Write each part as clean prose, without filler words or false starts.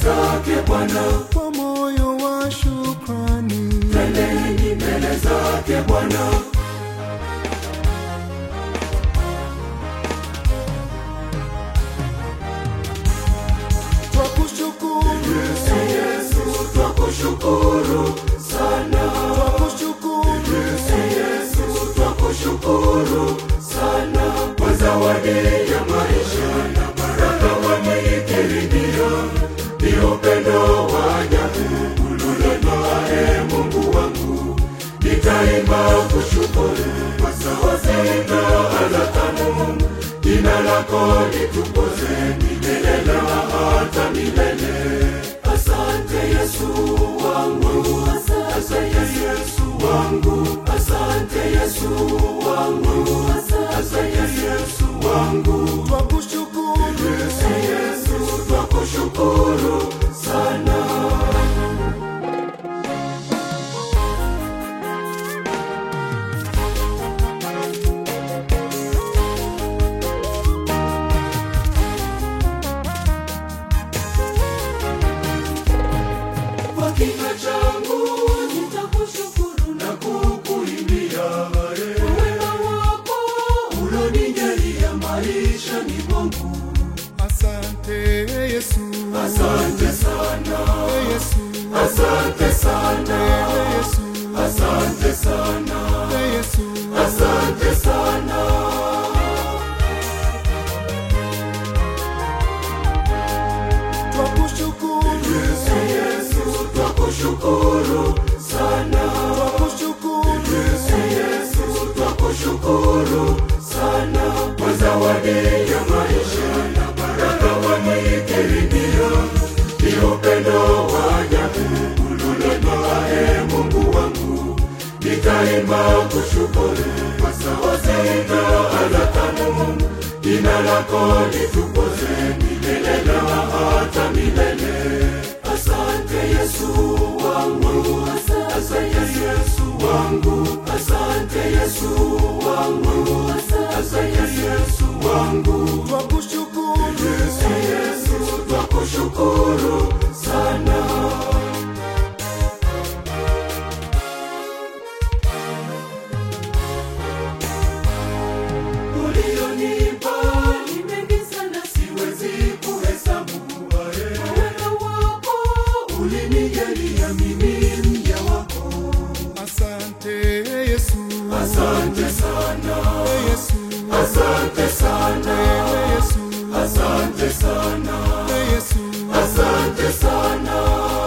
zake Bwana kwa moyo wa shukrani. Twendeni mbele zake Bwana. Twakushukuru Yesu, twakushukuru sana. Twakushukuru Yesu, twakushukuru sana kwa zawadi ya maisha na baraka wameikirimia. Ni upendo wa ajabu ulionitoa, Mungu wangu. Nitaimba kushukuru kwa sauti na ala tamu. Jina lako litukuze milele na hata milele. Asante Yesu wangu, asante Yesu wangu, asante Yesu wangu, asante Yesu wangu. Twakushukuru Yesu, twakushukuru sana. Kwa kinywa changu nitakushukuru na kukuimbia wema wako ulionijalia maishani mwangu. Asante Yesu, Asante sana Yesu, asante sana Yesu, asante sana Yesu. asante sana. Twakushukuru Yesu, twakushukuru sana. Twakushukuru Yesu, twakushukuru sana kwa zawadi ya maisha na baraka wameikirimia. Ni upendo wa ajabu ulionitoa, Mungu wangu. Nitaimba kushukuru kwa sauti na ala tamu. Jina lako litukuze milele na hata milele. Asante Yesu wangu, asante Yesu wangu, asante Yesu wangu, asante Yesu wangu. Twakushukuru Yesu, twakushukuru sana. Ulionipa ni mengi sana, siwezi kuhesabu. Wema wako ulinijalia mimi mja wako. Asante Yesu, Asante sana Yesu, asante sana Yesu, asante sana Yesu. asante sana.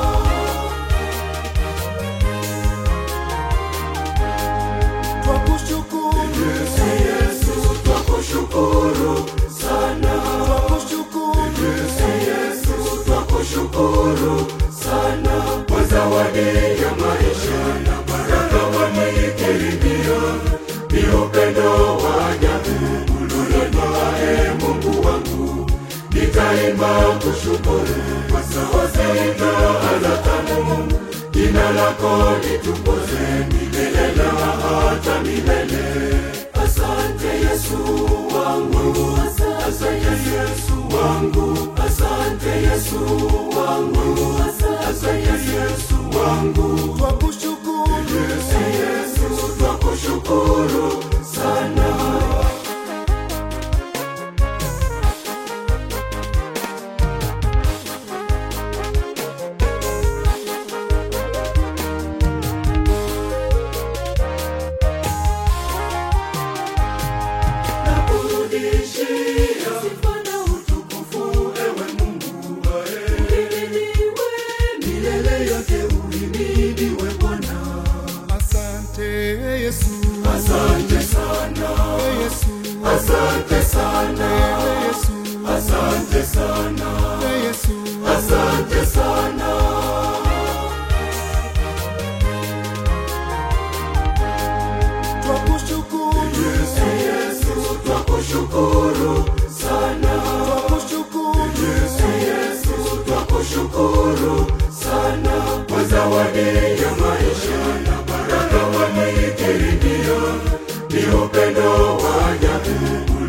Twakushukuru Yesu, twakushukuru sana. Twakushukuru Yesu, twakushukuru sana kwa zawadi ya maisha na baraka wameikirimia. Ni upendo wa ajabu ulionitoa, Mungu wangu. Nitaimba kushukuru kwa sauti na ala tamu. Jina lako litukuze milele na hata milele. Asante Yesu wangu, asante Yesu wangu, asante Yesu wangu, asante Yesu wangu. Twakushukuru Yesu, twakushukuru sana. Nakurudishia sifa na utukufu, ewe Mungu. Uhimidiwe milele yote, uhimidiwe Bwana. Asante Yesu, Asante sana Yesu, asante sana Yesu, asante sana Yesu. asante sana. Twakushukuru Yesu, twakushukuru sana. Twakushukuru Yesu, twakushukuru sana kwa zawadi ya maisha na baraka wameikirimia. Ni upendo wa ajabu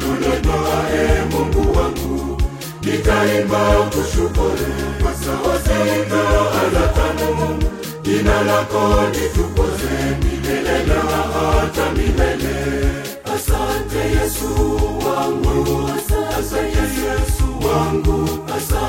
ulionitoa, Mungu wangu. Nitaimba kushukuru kwa sauti jina lako litukuze milele na hata milele. Asante Yesu wangu, asante Yesu wangu, asante